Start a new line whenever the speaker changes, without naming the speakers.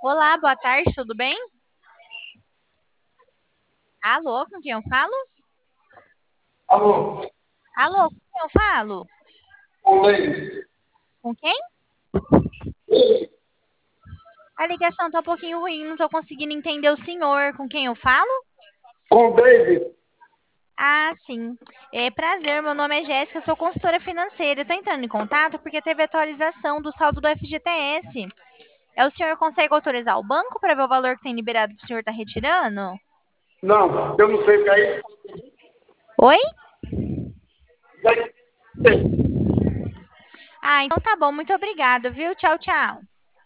Olá, boa tarde, tudo bem? Alô, com quem eu falo?
Alô,
Alô, com quem eu falo?
com David.
Com quem? A ligação tá um pouquinho ruim, não tô conseguindo entender o senhor. Com quem eu falo?
Com David.
Ah, sim. É prazer, meu nome é Jéssica, sou consultora financeira. Eu tô entrando em contato porque teve atualização do saldo do FGTS. O senhor consegue autorizar o banco para ver o valor que tem liberado para o senhor estar retirando?
Não, eu não sei o que é isso.
Oi?
David.
Ah, então tá bom, muito obrigada, viu? Tchau, tchau.